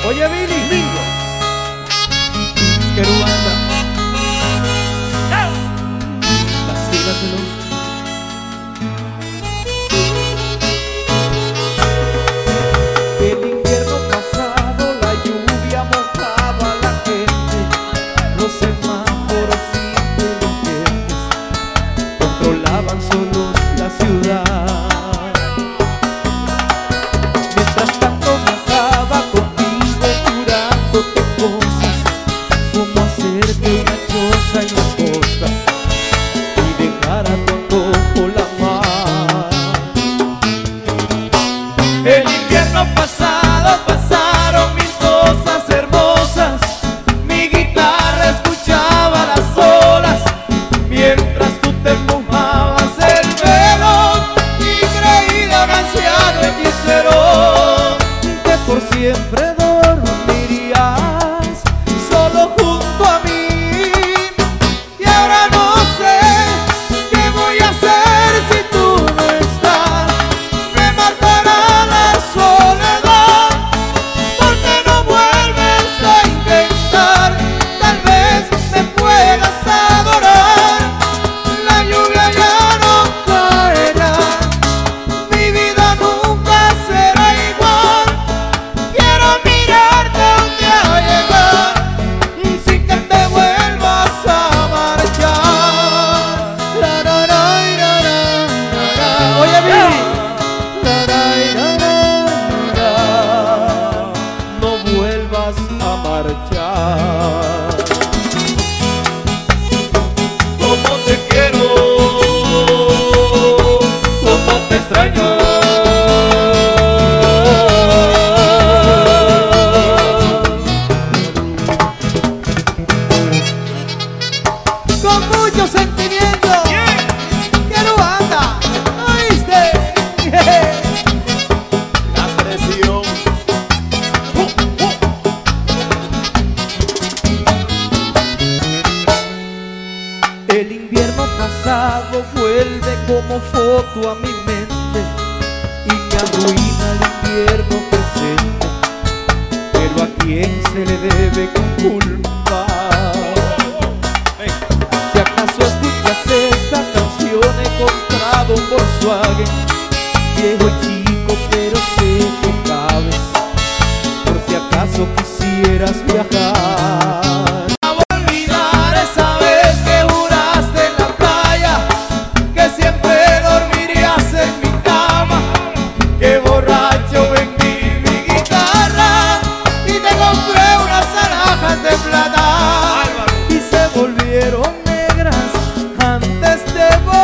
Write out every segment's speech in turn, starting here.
Oye, Billy, Mingo, Querubanda, las filas de los... El invierno pasado la lluvia mojaba a la gente, los semáforos inteligentes controlaban solos la ciudad. Mientras tanto viajaba contigo jurándote cosas como hacerte una choza en la costa y dejar a tu antojo la mar. El invierno pasado pasaron mil cosas hermosas, mi guitarra escuchaba las olas mientras tú te mojabas el velo y creída un anciano hechicero que por siempre dormirías solo junto a mí. Y ahora no sé qué voy a hacer si tú no estás, me matará la soledad porque no vuelves a intentar. Tal vez me puedas adorar, la lluvia ya no caerá, mi vida nunca será igual. Quiero mirarte un día llegar sin que te vuelvas a marchar. La, la, la, la, la, la. Oye, Billy, la, la, la, la, la. No vuelvas a marchar. Como te quiero, como te extraño. Con mucho sentimiento, Querubanda, ¿oíste? La presión. El invierno pasado vuelve como foto a mi mente y me arruina el invierno presente, pero ¿a quién se le debe culpar? Si acaso escuchas esta canción, he encontrado un Volkswagen viejo y chico, pero sé que cabes por si acaso quisieras viajar. No voy a olvidar esa vez que juraste en la playa que siempre dormirías en mi cama, que borracho vendí mi guitarra y te compré unas alhajas de plata y se volvieron negras antes de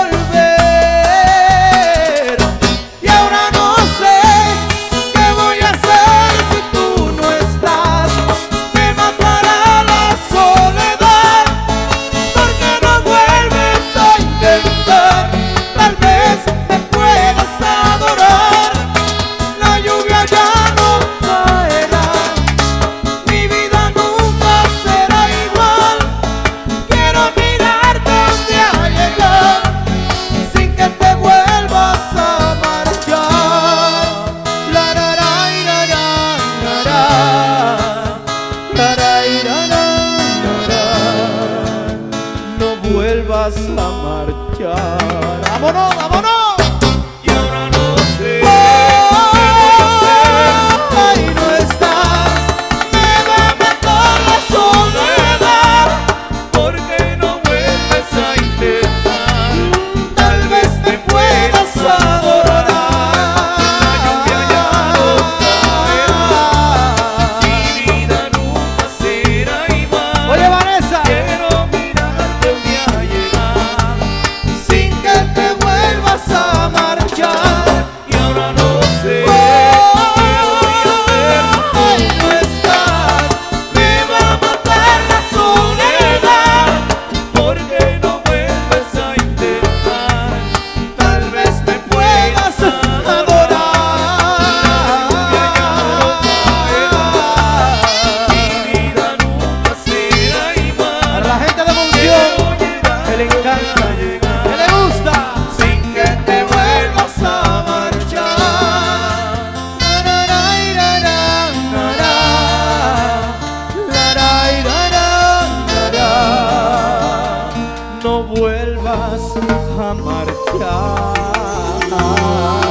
volver. Y ahora no sé qué voy a hacer si tú no estás, me matará la soledad porque no vuelves a intentar. Tal vez me puedas adorar, la lluvia ya no caerá, mi vida nunca será igual. Quiero mirarte un día llegar sin que te vuelvas a marchar. La, la, la, la, la, la, la, la, la, la, la. No vuelvas a marchar. ¡Vámonos, vámonos! Y ahora no sé qué voy a hacer. Ahí no estás, me va a matar la soledad porque no vuelves a intentar. Tal vez te puedas adorar, la lluvia ya no caerá, mi vida nunca será igual. Oye, Vanessa, quiero mirarte un día llegar sin que te vuelvas vas a marchar.